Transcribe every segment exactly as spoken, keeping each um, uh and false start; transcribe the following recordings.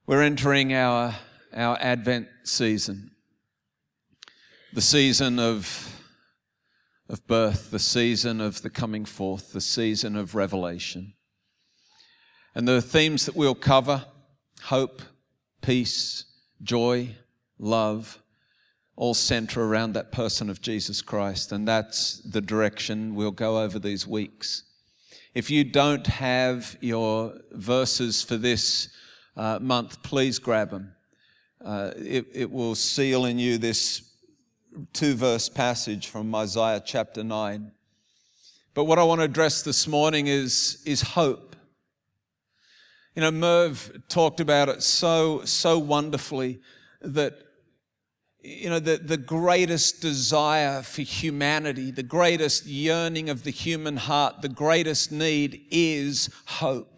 We're entering our, our Advent season, the season of, of birth, the season of the coming forth, the season of revelation. And the themes that we'll cover, hope, peace, joy, love, all center around that person of Jesus Christ. And that's the direction we'll go over these weeks. If you don't have your verses for this Uh, month, please grab them. Uh, it, it will seal in you this two-verse passage from Isaiah chapter nine. But what I want to address this morning is, is hope. You know, Merv talked about it so, so wonderfully that, you know, the, the greatest desire for humanity, the greatest yearning of the human heart, the greatest need is hope.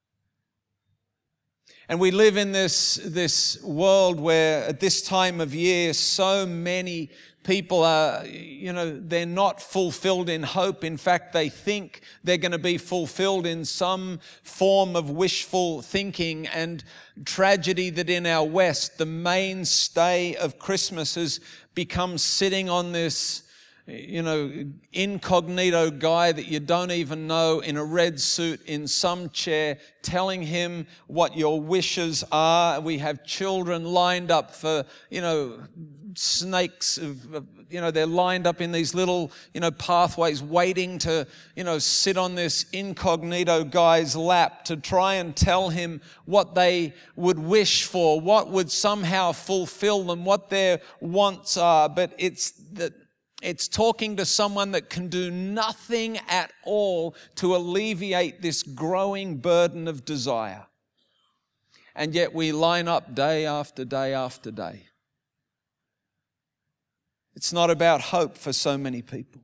And we live in this, this world where at this time of year, so many people are, you know, they're not fulfilled in hope. In fact, they think they're going to be fulfilled in some form of wishful thinking and tragedy that in our West, the mainstay of Christmas has become sitting on this, you know, incognito guy that you don't even know in a red suit in some chair telling him what your wishes are. We have children lined up for, you know, snakes, of, you know, they're lined up in these little, you know, pathways waiting to, you know, sit on this incognito guy's lap to try and tell him what they would wish for, what would somehow fulfill them, what their wants are. But it's that It's talking to someone that can do nothing at all to alleviate this growing burden of desire. And yet we line up day after day after day. It's not about hope for so many people.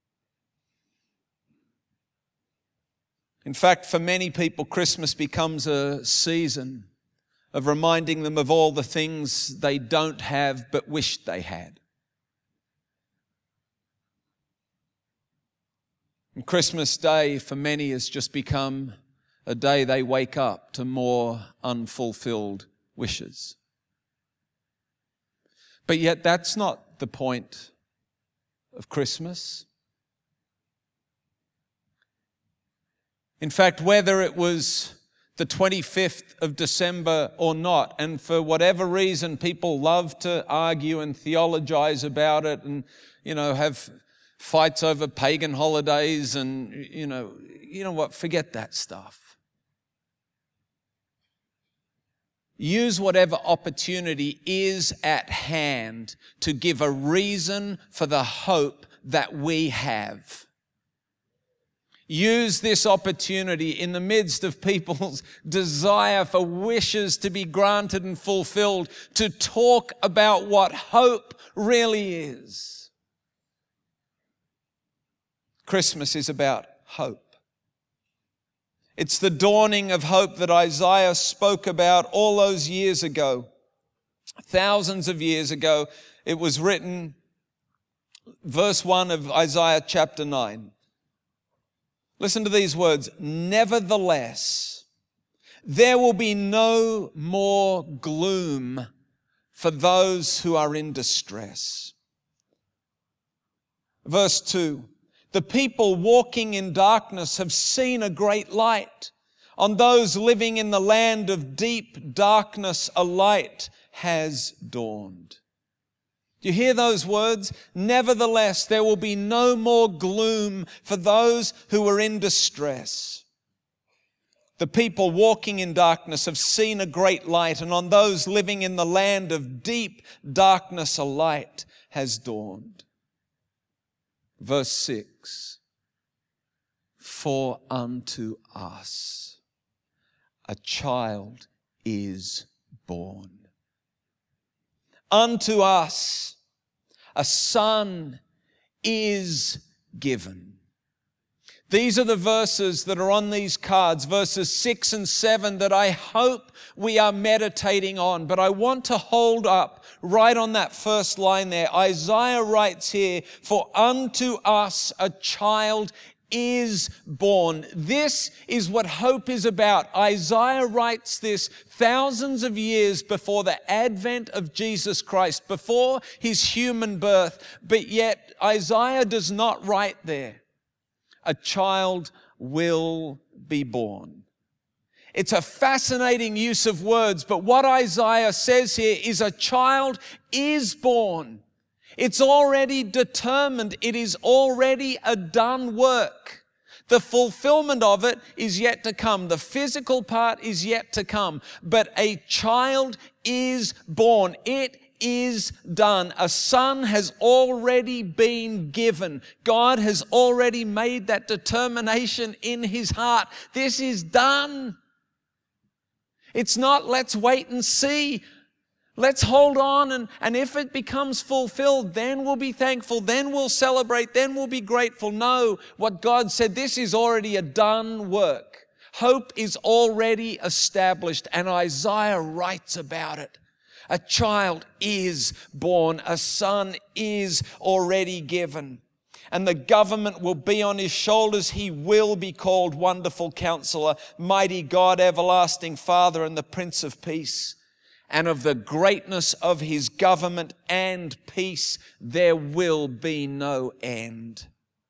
In fact, for many people, Christmas becomes a season of reminding them of all the things they don't have but wished they had. And Christmas Day for many has just become a day they wake up to more unfulfilled wishes. But yet that's not the point of Christmas. In fact, whether it was the twenty-fifth of December or not, and for whatever reason people love to argue and theologize about it and, you know, have fights over pagan holidays and, you know, you know what, forget that stuff. Use whatever opportunity is at hand to give a reason for the hope that we have. Use this opportunity in the midst of people's desire for wishes to be granted and fulfilled to talk about what hope really is. Christmas is about hope. It's the dawning of hope that Isaiah spoke about all those years ago. Thousands of years ago, it was written, verse one of Isaiah chapter nine. Listen to these words. Nevertheless, there will be no more gloom for those who are in distress. Verse two. The people walking in darkness have seen a great light. On those living in the land of deep darkness, a light has dawned. Do you hear those words? Nevertheless, there will be no more gloom for those who are in distress. The people walking in darkness have seen a great light, and on those living in the land of deep darkness, a light has dawned. Verse six, for unto us a child is born. Unto us a son is given. These are the verses that are on these cards, verses six and seven, that I hope we are meditating on. But I want to hold up right on that first line there. Isaiah writes here, for unto us a child is born. This is what hope is about. Isaiah writes this thousands of years before the advent of Jesus Christ, before his human birth. But yet Isaiah does not write there, a child will be born. It's a fascinating use of words, but what Isaiah says here is a child is born. It's already determined. It is already a done work. The fulfillment of it is yet to come. The physical part is yet to come. But a child is born. It is done. A son has already been given. God has already made that determination in his heart. This is done. It's not, let's wait and see. Let's hold on, and, and if it becomes fulfilled, then we'll be thankful, then we'll celebrate, then we'll be grateful. No, what God said, this is already a done work. Hope is already established, and Isaiah writes about it. A child is born, a son is already given. And the government will be on his shoulders. He will be called Wonderful Counselor, Mighty God, Everlasting Father, and the Prince of Peace. And of the greatness of his government and peace, there will be no end.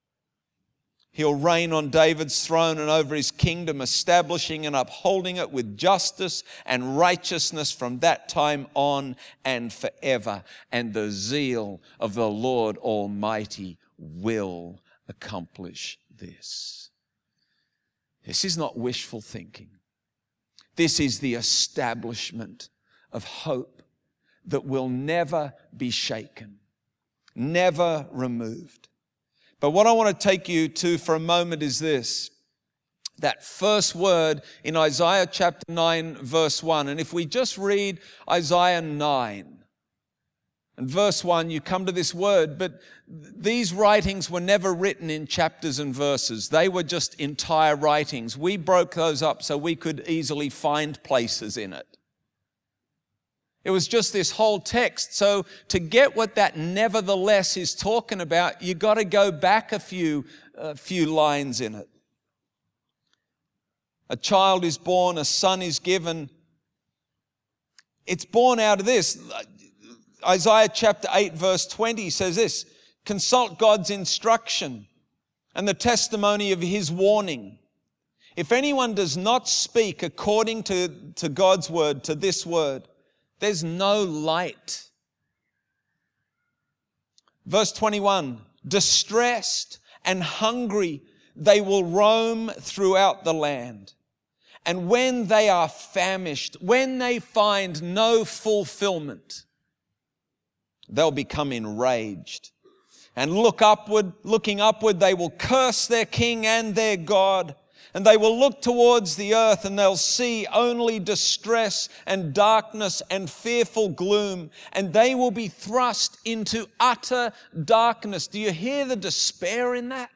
He'll reign on David's throne and over his kingdom, establishing and upholding it with justice and righteousness from that time on and forever. And the zeal of the Lord Almighty will accomplish this. This is not wishful thinking. This is the establishment of hope that will never be shaken, never removed. But what I want to take you to for a moment is this, that first word in Isaiah chapter nine, verse one. And if we just read Isaiah nine, and verse one, you come to this word, but these writings were never written in chapters and verses. They were just entire writings. We broke those up so we could easily find places in it. It was just this whole text. So to get what that nevertheless is talking about, you got to go back a few, a few lines in it. A child is born, a son is given. It's born out of this. Isaiah chapter eight verse twenty says this, consult God's instruction and the testimony of his warning. If anyone does not speak according to, to God's word, to this word, there's no light. Verse twenty-one, distressed and hungry, they will roam throughout the land. And when they are famished, when they find no fulfillment, they'll become enraged. And look upward, looking upward, they will curse their king and their God. And they will look towards the earth and they'll see only distress and darkness and fearful gloom. And they will be thrust into utter darkness. Do you hear the despair in that?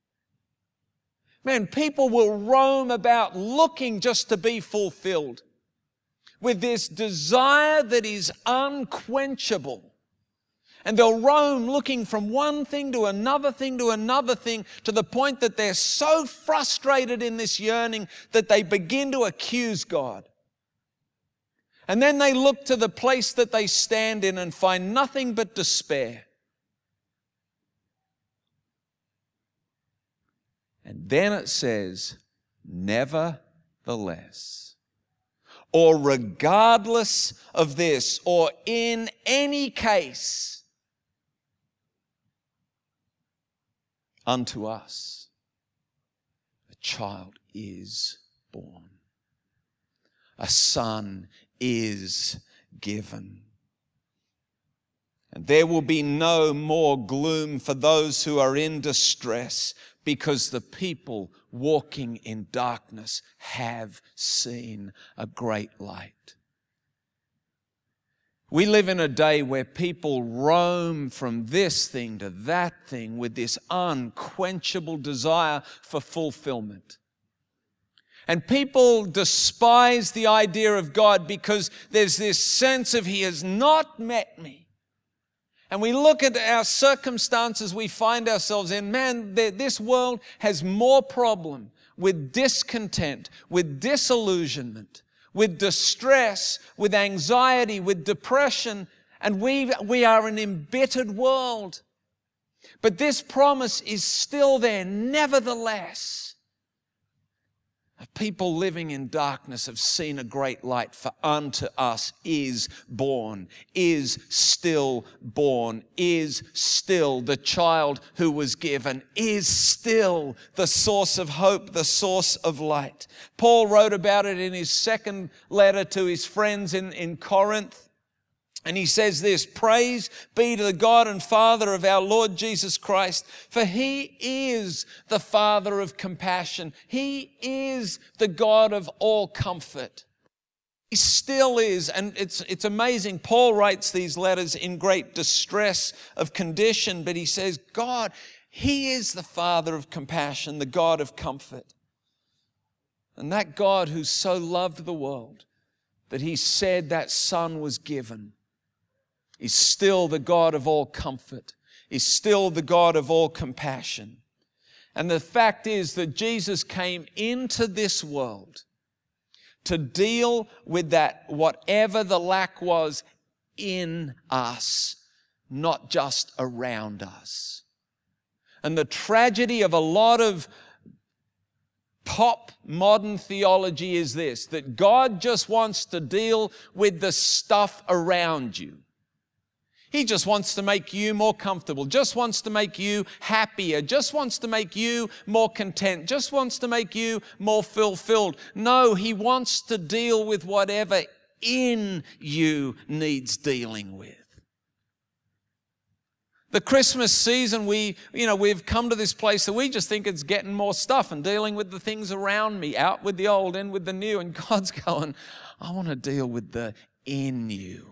Man, people will roam about looking just to be fulfilled with this desire that is unquenchable. And they'll roam looking from one thing to another thing to another thing to the point that they're so frustrated in this yearning that they begin to accuse God. And then they look to the place that they stand in and find nothing but despair. And then it says, nevertheless, or regardless of this, or in any case, unto us a child is born, a son is given. And there will be no more gloom for those who are in distress, because the people walking in darkness have seen a great light. We live in a day where people roam from this thing to that thing with this unquenchable desire for fulfillment. And people despise the idea of God because there's this sense of He has not met me. and we look at our circumstances we find ourselves in, man, this world has more problem with discontent, with disillusionment, with distress, with anxiety, with depression, and we, we are an embittered world. But this promise is still there, nevertheless. People living in darkness have seen a great light, for unto us is born, is still born, is still the child who was given, is still the source of hope, the source of light. Paul wrote about it in his second letter to his friends in, in Corinth. And he says this, praise be to the God and Father of our Lord Jesus Christ, for He is the Father of compassion. He is the God of all comfort. He still is, and it's, it's amazing. Paul writes these letters in great distress of condition, but he says, God, He is the Father of compassion, the God of comfort. And that God who so loved the world that He said that Son was given, is still the God of all comfort, is still the God of all compassion. And the fact is that Jesus came into this world to deal with that, whatever the lack was in us, not just around us. And the tragedy of a lot of pop modern theology is this, that God just wants to deal with the stuff around you. He just wants to make you more comfortable, just wants to make you happier, just wants to make you more content, just wants to make you more fulfilled. No, He wants to deal with whatever in you needs dealing with. The Christmas season, we, you know, we've come to this place that we just think it's getting more stuff and dealing with the things around me, out with the old, in with the new. And God's going, I want to deal with the in you.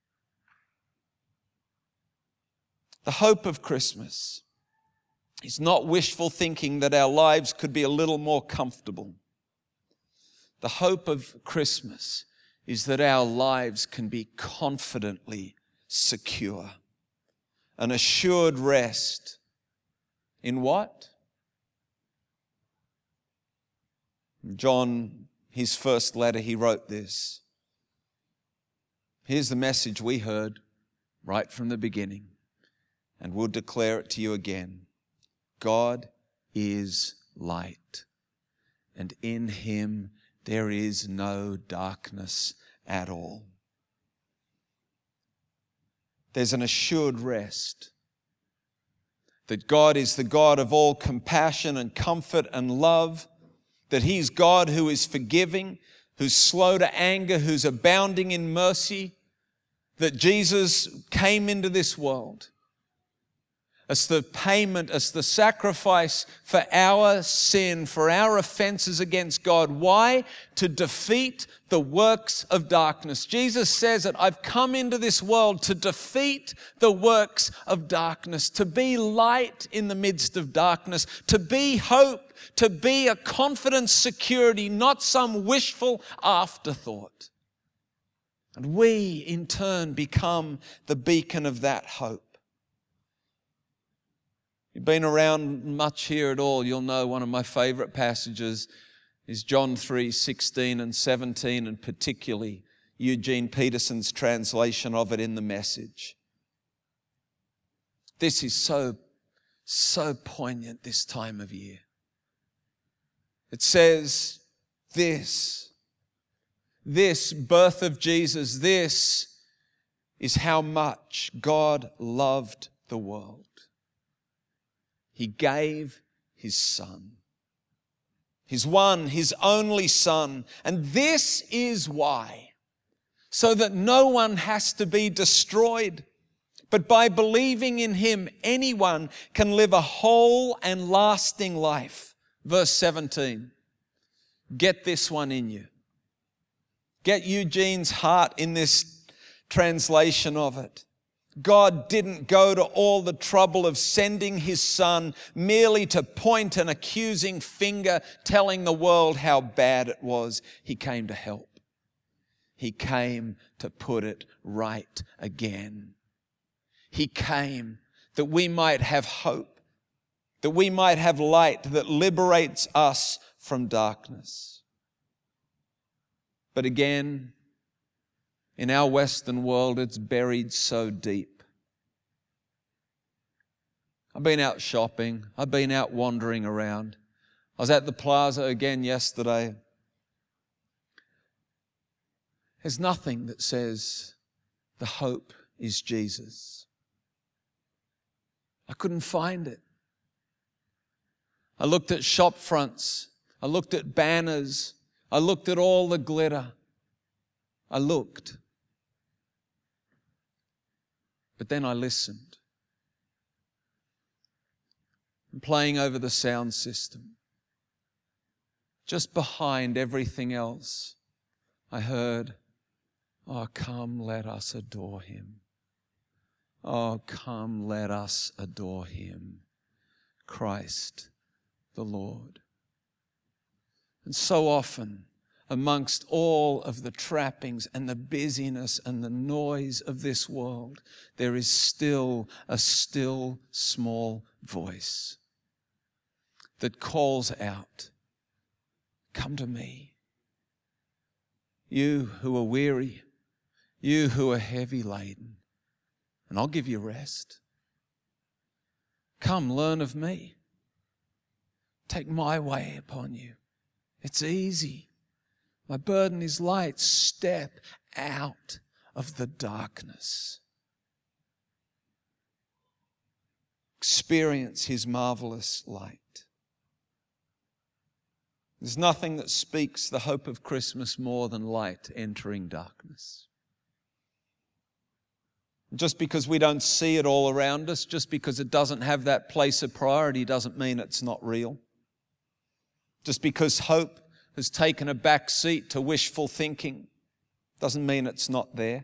The hope of Christmas is not wishful thinking that our lives could be a little more comfortable. The hope of Christmas is that our lives can be confidently secure. An assured rest in what? John, his first letter, he wrote this. Here's the message we heard right from the beginning. And we'll declare it to you again. God is light, and in Him there is no darkness at all. There's an assured rest that God is the God of all compassion and comfort and love, that He's God who is forgiving, who's slow to anger, who's abounding in mercy, that Jesus came into this world as the payment, as the sacrifice for our sin, for our offenses against God. Why? To defeat the works of darkness. Jesus says that I've come into this world to defeat the works of darkness, to be light in the midst of darkness, to be hope, to be a confident security, not some wishful afterthought. And we, in turn, become the beacon of that hope. You've been around much here at all, you'll know one of my favorite passages is John three sixteen and seventeen, and particularly Eugene Peterson's translation of it in The Message. This is so, so poignant this time of year. It says this, this birth of Jesus, this is how much God loved the world. He gave His Son, His one, His only Son. And this is why, so that no one has to be destroyed, but by believing in Him, anyone can live a whole and lasting life. Verse seventeen, get this one in you. Get Eugene's heart in this translation of it. God didn't go to all the trouble of sending His Son merely to point an accusing finger telling the world how bad it was. He came to help. He came to put it right again. He came that we might have hope, that we might have light that liberates us from darkness. But again, in our Western world, it's buried so deep. I've been out shopping. I've been out wandering around. I was at the plaza again yesterday. There's nothing that says the hope is Jesus. I couldn't find it. I looked at shop fronts. I looked at banners. I looked at all the glitter. I looked. But then I listened. And playing over the sound system, just behind everything else, I heard, "Oh, come, let us adore Him. Oh, come, let us adore Him, Christ the Lord." And so often, amongst all of the trappings and the busyness and the noise of this world, there is still a still small voice that calls out, "Come to me, you who are weary, you who are heavy laden, and I'll give you rest. Come, learn of me. Take my way upon you. It's easy. My burden is light. Step out of the darkness. Experience His marvelous light." There's nothing that speaks the hope of Christmas more than light entering darkness. Just because we don't see it all around us, just because it doesn't have that place of priority, doesn't mean it's not real. Just because hope has taken a back seat to wishful thinking, doesn't mean it's not there.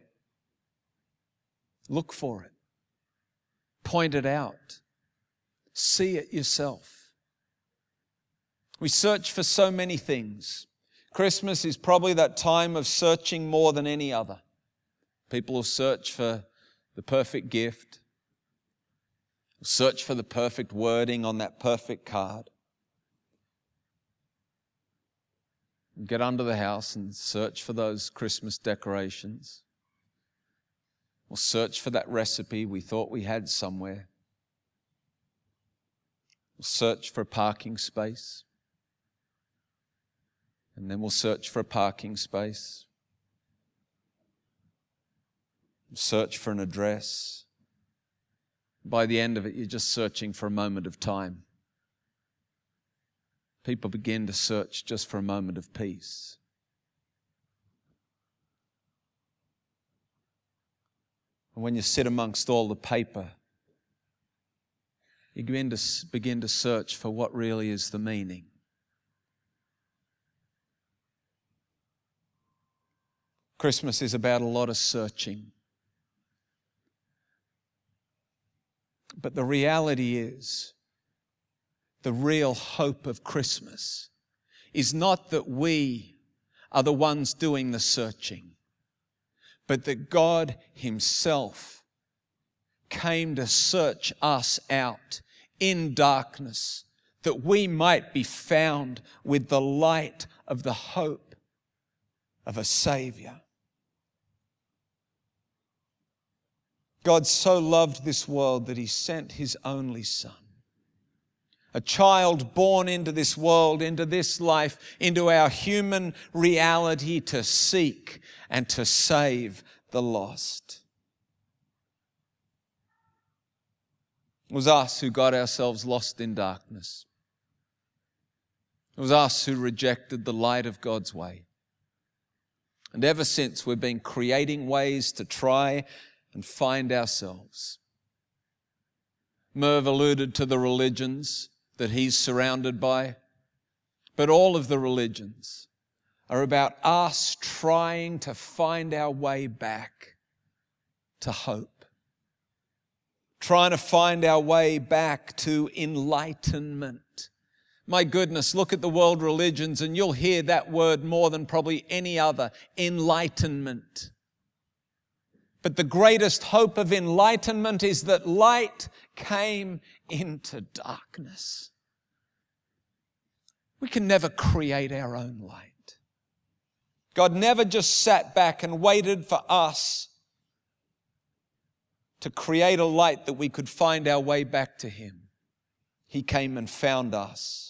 Look for it. Point it out. See it yourself. We search for so many things. Christmas is probably that time of searching more than any other. People will search for the perfect gift, search for the perfect wording on that perfect card. Get under the house and search for those Christmas decorations. Or search for that recipe we thought we had somewhere. We'll search for a parking space. And then we'll search for a parking space. We'll search for an address. By the end of it, you're just searching for a moment of time. People begin to search just for a moment of peace. And when you sit amongst all the paper, you begin to, begin to search for what really is the meaning. Christmas is about a lot of searching. But the reality is, the real hope of Christmas is not that we are the ones doing the searching, but that God Himself came to search us out in darkness, that we might be found with the light of the hope of a Savior. God so loved this world that He sent His only Son. A child born into this world, into this life, into our human reality to seek and to save the lost. It was us who got ourselves lost in darkness. It was us who rejected the light of God's way. And ever since, we've been creating ways to try and find ourselves. Merv alluded to the religions that he's surrounded by, but all of the religions are about us trying to find our way back to hope, trying to find our way back to enlightenment. My goodness, look at the world religions and you'll hear that word more than probably any other, enlightenment. But the greatest hope of enlightenment is that light came into darkness. We can never create our own light. God never just sat back and waited for us to create a light that we could find our way back to Him. He came and found us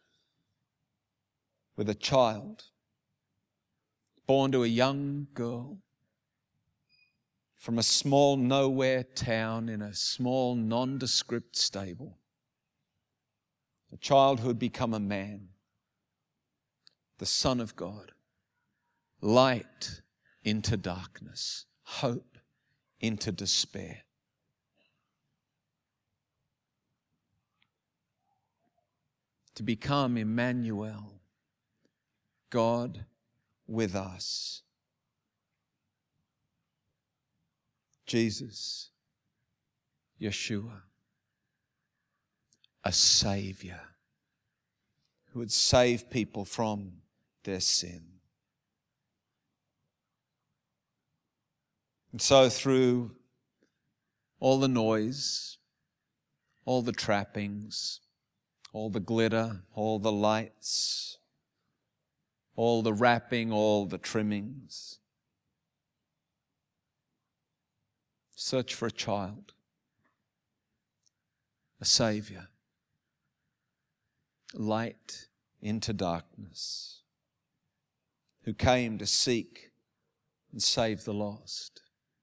with a child born to a young girl from a small nowhere town in a small nondescript stable. A child who had become a man, the Son of God. Light into darkness, hope into despair. To become Emmanuel, God with us. Jesus, Yeshua, a Savior who would save people from their sin. And so through all the noise, all the trappings, all the glitter, all the lights, all the wrapping, all the trimmings, search for a child, a Savior, light into darkness, who came to seek and save the lost.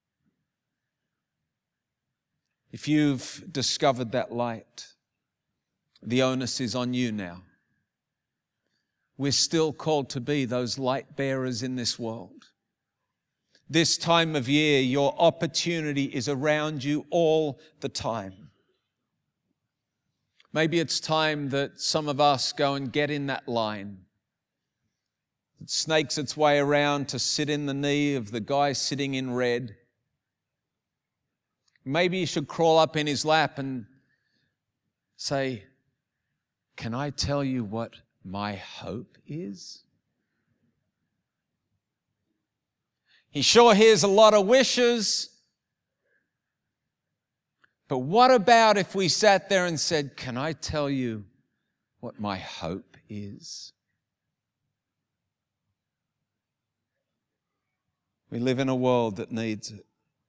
If you've discovered that light, the onus is on you now. We're still called to be those light bearers in this world. This time of year, your opportunity is around you all the time. Maybe it's time that some of us go and get in that line. It snakes its way around to sit in the knee of the guy sitting in red. Maybe you should crawl up in his lap and say, "Can I tell you what my hope is?" He sure hears a lot of wishes. But what about if we sat there and said, "Can I tell you what my hope is?" We live in a world that needs it.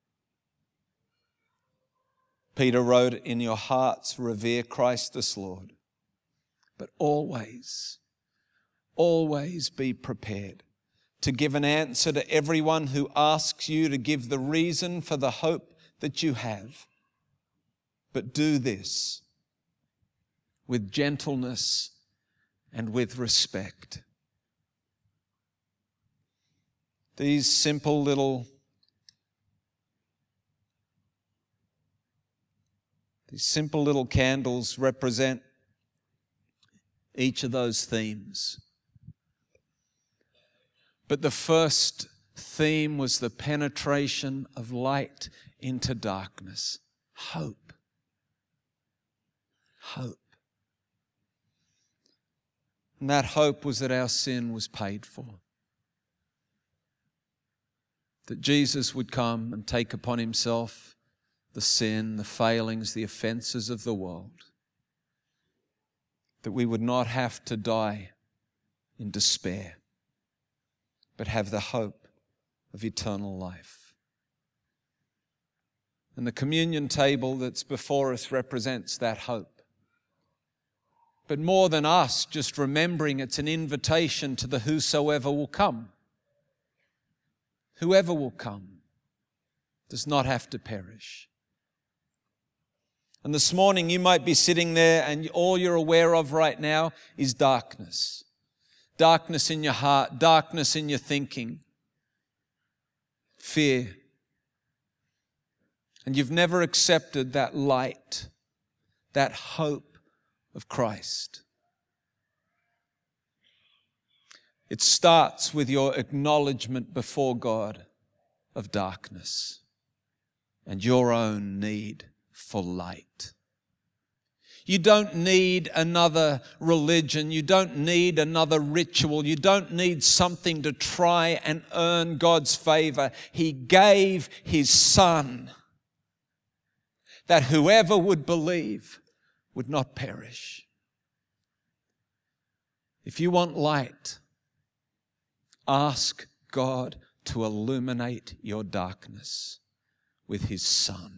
Peter wrote, "In your hearts revere Christ as Lord, but always, always be prepared to give an answer to everyone who asks you to give the reason for the hope that you have. But do this with gentleness and with respect." These simple little These simple little candles represent each of those themes. But the first theme was the penetration of light into darkness. Hope. Hope. And that hope was that our sin was paid for. That Jesus would come and take upon Himself the sin, the failings, the offenses of the world. That we would not have to die in despair, but have the hope of eternal life. And the communion table that's before us represents that hope. But more than us just remembering, it's an invitation to the whosoever will come. Whoever will come does not have to perish. And this morning you might be sitting there and all you're aware of right now is darkness. Darkness in your heart, darkness in your thinking, fear. And you've never accepted that light, that hope of Christ. It starts with your acknowledgement before God of darkness and your own need for light. You don't need another religion. You don't need another ritual. You don't need something to try and earn God's favor. He gave His Son that whoever would believe would not perish. If you want light, ask God to illuminate your darkness with His Son.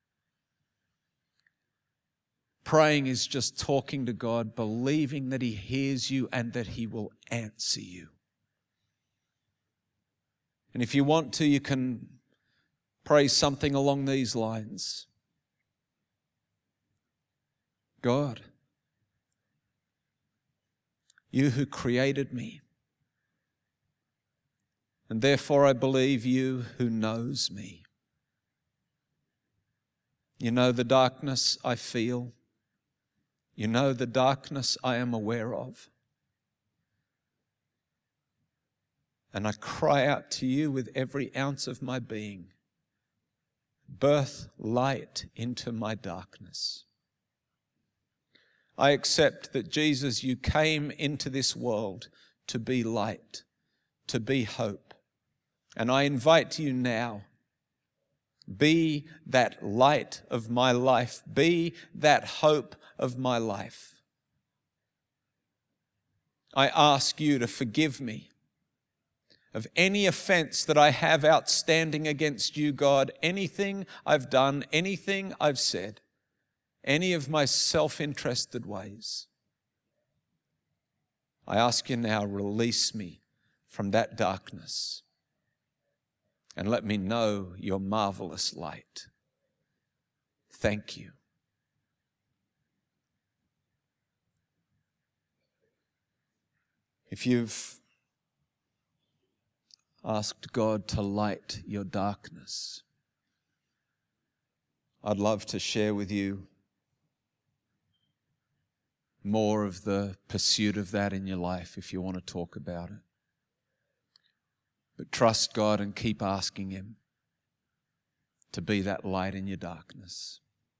Praying is just talking to God, believing that He hears you and that He will answer you. And if you want to, you can pray something along these lines. God, You who created me, and therefore I believe You who knows me. You know the darkness I feel. You know the darkness I am aware of. And I cry out to You with every ounce of my being. Birth light into my darkness. I accept that, Jesus, You came into this world to be light, to be hope. And I invite You now, be that light of my life. Be that hope of my life. I ask You to forgive me of any offense that I have outstanding against You, God, anything I've done, anything I've said, any of my self-interested ways. I ask You now, release me from that darkness and let me know Your marvelous light. Thank You. If you've asked God to light your darkness, I'd love to share with you more of the pursuit of that in your life if you want to talk about it. But trust God and keep asking Him to be that light in your darkness.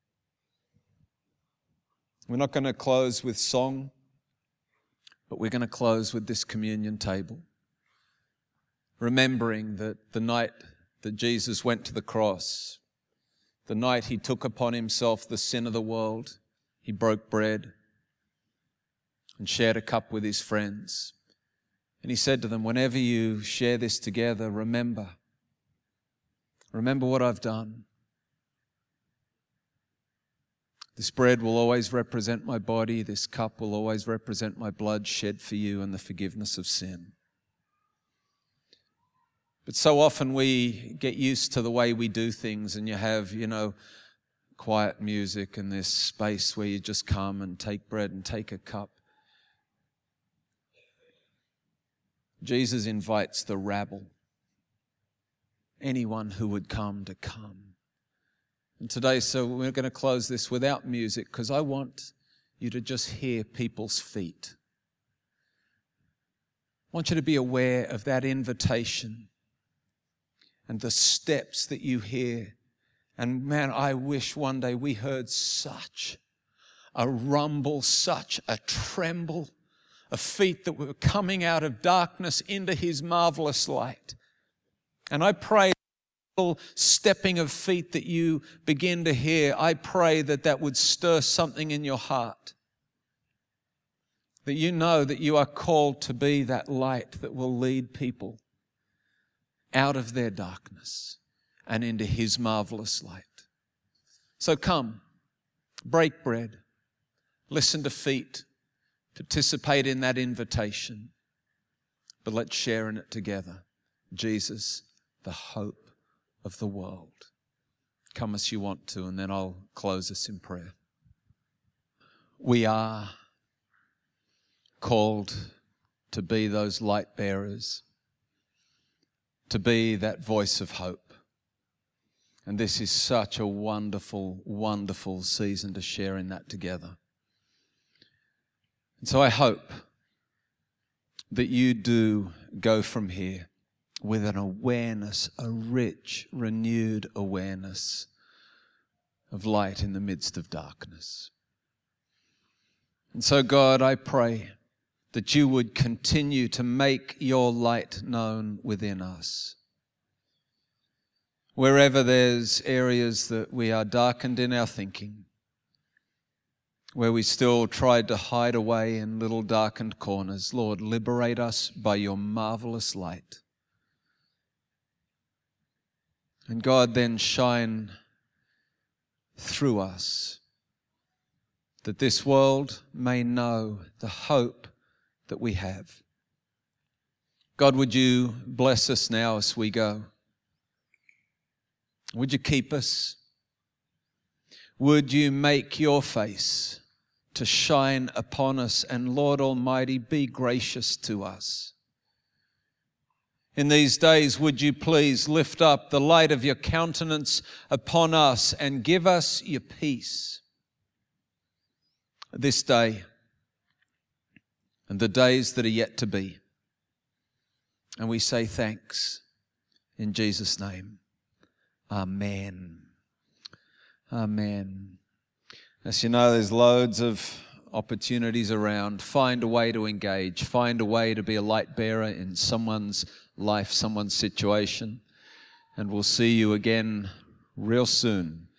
We're not going to close with song, but we're going to close with this communion table, remembering that the night that Jesus went to the cross, the night He took upon Himself the sin of the world, He broke bread and shared a cup with His friends. And He said to them, whenever you share this together, remember, remember what I've done. This bread will always represent my body. This cup will always represent my blood shed for you and the forgiveness of sin. But so often we get used to the way we do things, and you have, you know, quiet music and this space where you just come and take bread and take a cup. Jesus invites the rabble, anyone who would come to come. And today, so we're going to close this without music because I want you to just hear people's feet. I want you to be aware of that invitation and the steps that you hear. And man, I wish one day we heard such a rumble, such a tremble of feet that were coming out of darkness into His marvelous light. And I pray stepping of feet that you begin to hear, I pray that that would stir something in your heart. That you know that you are called to be that light that will lead people out of their darkness and into His marvelous light. So come, break bread, listen to feet, participate in that invitation, but let's share in it together. Jesus, the hope of the world. Come as you want to, and then I'll close us in prayer. We are called to be those light bearers, to be that voice of hope. And this is such a wonderful, wonderful season to share in that together. And so I hope that you do go from here with an awareness, a rich, renewed awareness of light in the midst of darkness. And so, God, I pray that you would continue to make your light known within us. Wherever there's areas that we are darkened in our thinking, where we still tried to hide away in little darkened corners, Lord, liberate us by your marvelous light. And God, then shine through us, that this world may know the hope that we have. God, would you bless us now as we go? Would you keep us? Would you make your face to shine upon us? And Lord Almighty, be gracious to us. In these days, would you please lift up the light of your countenance upon us and give us your peace this day and the days that are yet to be. And we say thanks in Jesus' name. Amen. Amen. As you know, there's loads of opportunities around. Find a way to engage. Find a way to be a light bearer in someone's life, someone's situation. And we'll see you again real soon.